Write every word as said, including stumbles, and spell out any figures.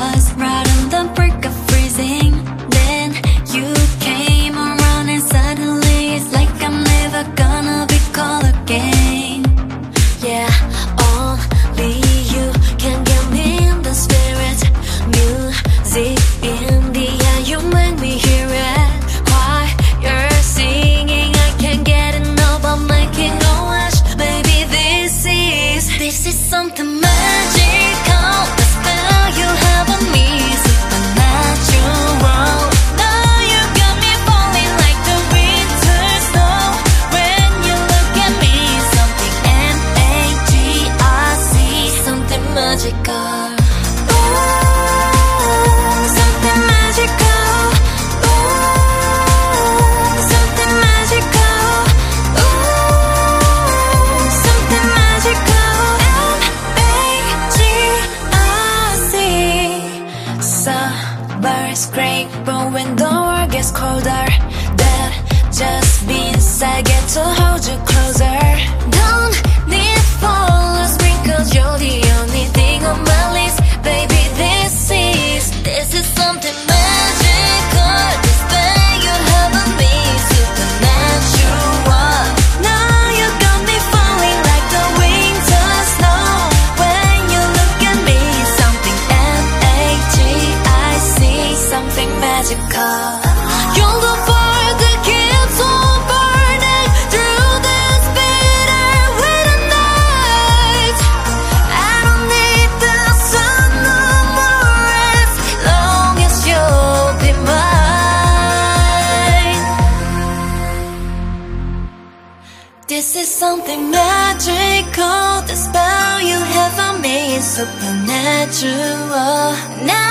was right on the brink of freezing. Then you came around and suddenly it's like I'm never gonna be cold again. Yeah, only you can get me in the spirit. Music in the air, you make me hear it. Why you're singing, I can't get enough. I'm making a wish. Maybe this is This is something magical. The spell you have on me is supernatural. Now you got me falling like the winter snow. When you look at me, something M A G I C, something magical. Summer's great, but when the world gets colder, that just means I get to hold you closer. Don't need flowers because you're the only thing on my list. Baby, this is, this is something magical. The spell you have on me is supernatural. Now you got me falling like the winter snow. When you look at me, something M A G I C, something magical. You're the fire that keeps on burning through this bitter winter night. I don't need the sun no more as long as you'll be mine. This is something magical. The spell you have on me is supernatural. Now